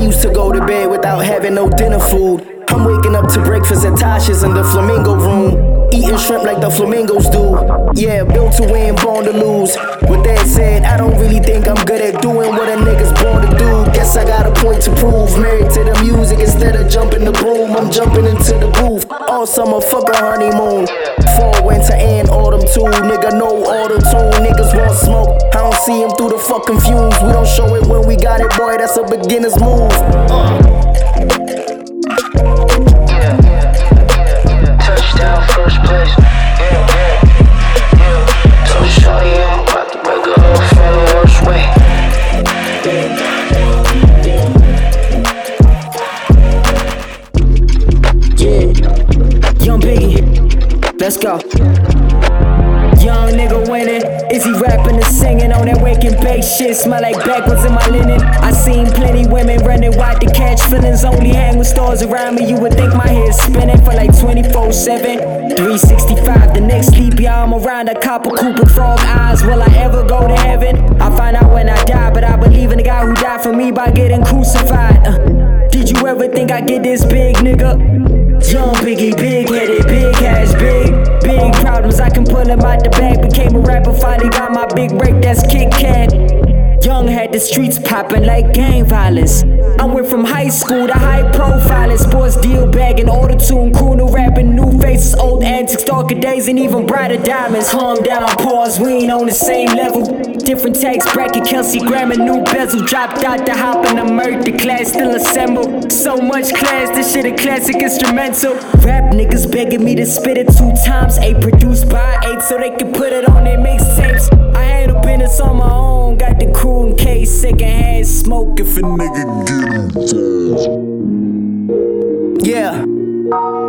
used to go to bed without having no dinner food. I'm waking up to breakfast at Tasha's in the Flamingo room, eating shrimp like the flamingos do. Yeah, built to win, born to lose. With that said, I don't really think I'm good at doing what a nigga's born to do. Guess I got a point to prove. Married to the music instead of jumping the broom. I'm jumping into the booth. All summer, fuck a honeymoon. Fall, winter, and autumn too. Nigga, no auto-tune. Niggas want smoke. I don't see him through the fucking fumes. We don't show it when we got it, boy. That's a beginner's move. Touchdown, first place. So shawty, I'm about to break her off in the worst way. Yeah, Young Biggie, let's go. Young nigga winning. Is he rapping or singing on that wake and bake shit? Smell like backwards in my linen. I seen plenty women running wide to catch feelings. Only hang with stars around me. You would think my head's spinning for like 24/7, 365. The next sleep, yeah, I'm around a copper coupe with frog eyes. Will I ever go to heaven? I find out when I die, but I believe in the guy who died for me by getting crucified. Did you ever think I'd get this big, nigga? Young Biggie, big-headed, big cash, big problems. I can pull him out the bag. Became a rapper, finally got my big break, that's Kit Kat. Young had the streets popping like gang violence. I went from high school to high profile and sports deal bagging, auto-tune, crooner rapping, new faces, old antics, darker days, and even brighter diamonds. Calm down, pause, we ain't on the same level. Different tax bracket, Kelsey Grammer, new bezel. Dropped out to hop in the murder class, still assembled. So much class, this shit a classic instrumental. Rap niggas begging me to spit it 2 times. 8 produced by 8 so they can put it on their mixtapes. I handle business on my own, got the crew in case, secondhand smoke if a nigga get involved. Yeah.